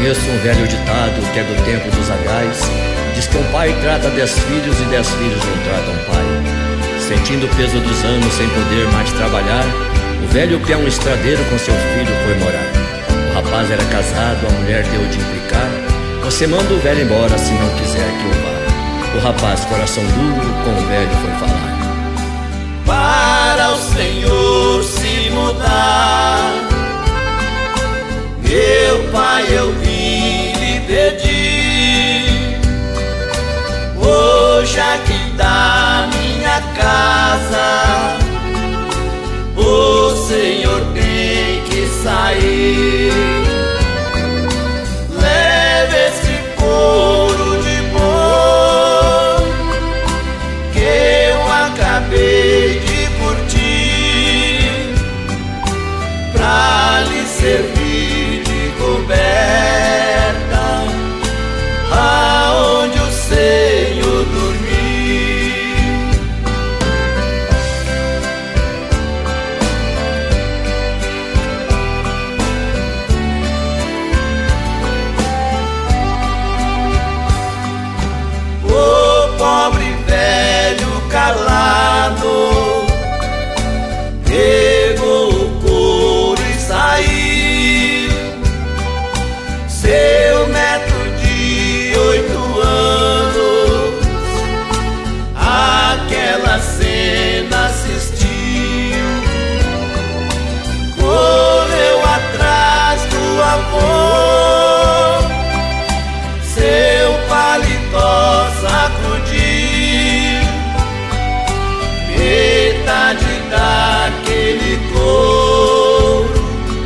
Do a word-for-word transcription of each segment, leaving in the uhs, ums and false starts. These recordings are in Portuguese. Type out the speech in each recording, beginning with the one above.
Conheço um velho ditado que é do tempo dos agais. Diz que um pai trata dez filhos e dez filhos não tratam um pai. Sentindo o peso dos anos sem poder mais trabalhar, o velho peão estradeiro com seu filho foi morar. O rapaz era casado, a mulher deu de implicar: você manda o velho embora se não quiser que eu vá. O rapaz, coração duro, com o velho foi falar: para o Senhor se mudar, meu pai, eu vim lhe pedir. Hoje aqui da minha casa o Senhor tem que sair. Leve esse couro de boi que eu acabei de curtir, pra lhe servir de coberta aonde o Senhor dormir. O pobre velho calado pegou o couro e saiu. Seu neto de oito anos aquela cena assistiu. Correu atrás do avô, seu paletó sacudiu. Metade daquele couro,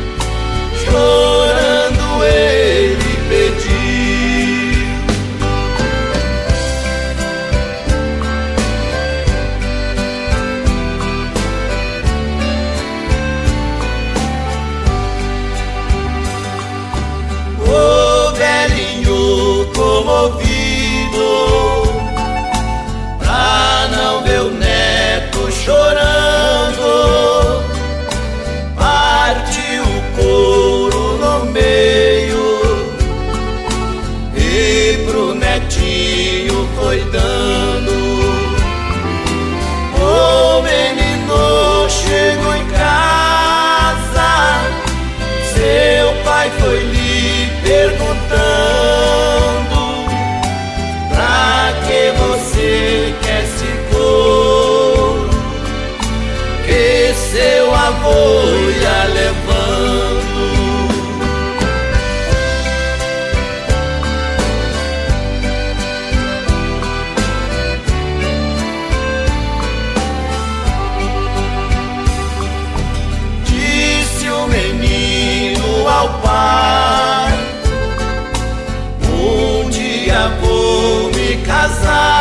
chorando ele pediu. O velhinho comovido, pra não ver o neto chorando, partiu o couro no meio e pro netinho foi dando. O menino chegou em casa, seu pai foi lhe perguntando: pra que você quer esse couro que seu avô ia levando? Disse o menino ao pai: um dia vou me casar.